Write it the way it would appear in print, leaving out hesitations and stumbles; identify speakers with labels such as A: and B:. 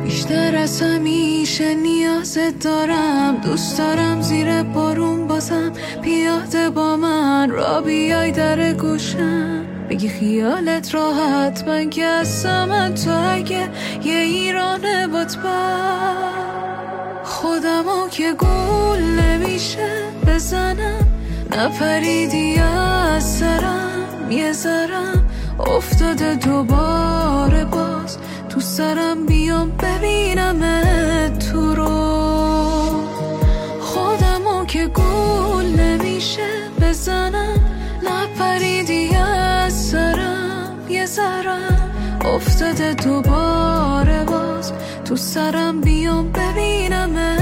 A: بیشتر از همیشه نیازت دارم، دوست دارم زیر بارون بازم پیاده با من را بیای در گوشم، بگی خیالت راحت من که هستم تو اگه یه ایرانه بطبع خودمو که گول نمیشه بزنم، نپریدی از سرم یه ذرم افتاده دوباره باز تو سرم، بیام ببینم تو رو. خودمو که گول نمیشه بزنم، نپریدی از سرم یه ذرم افتاده دوباره باز تو سرم، بیام ببینم